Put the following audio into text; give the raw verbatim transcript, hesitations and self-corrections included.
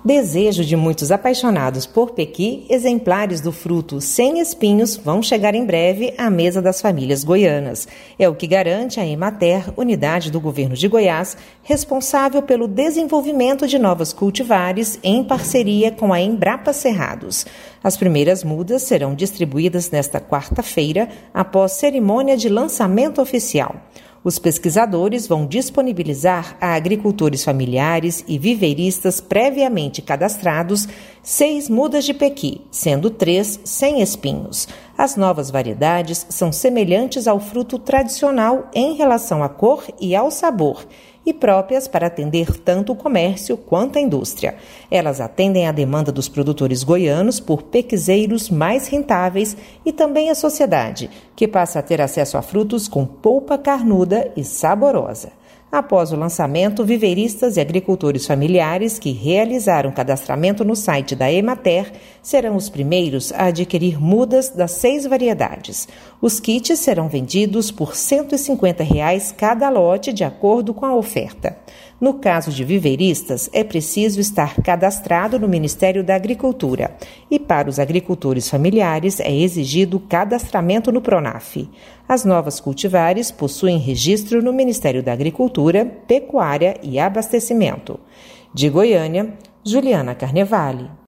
Desejo de muitos apaixonados por pequi, exemplares do fruto sem espinhos vão chegar em breve à mesa das famílias goianas. É o que garante a Emater, unidade do governo de Goiás, responsável pelo desenvolvimento de novas cultivares em parceria com a Embrapa Cerrados. As primeiras mudas serão distribuídas nesta quarta-feira, após cerimônia de lançamento oficial. Os pesquisadores vão disponibilizar a agricultores familiares e viveiristas previamente cadastrados seis mudas de pequi, sendo três sem espinhos. As novas variedades são semelhantes ao fruto tradicional em relação à cor e ao sabor, e próprias para atender tanto o comércio quanto a indústria. Elas atendem à demanda dos produtores goianos por pequizeiros mais rentáveis e também a sociedade, que passa a ter acesso a frutos com polpa carnuda e saborosa. Após o lançamento, viveiristas e agricultores familiares que realizaram cadastramento no site da Emater serão os primeiros a adquirir mudas das seis variedades. Os kits serão vendidos por cento e cinquenta reais cada lote, de acordo com a oferta. No caso de viveiristas, é preciso estar cadastrado no Ministério da Agricultura e, para os agricultores familiares, é exigido cadastramento no Pronaf. As novas cultivares possuem registro no Ministério da Agricultura, Pecuária e Abastecimento. De Goiânia, Juliana Carnevale.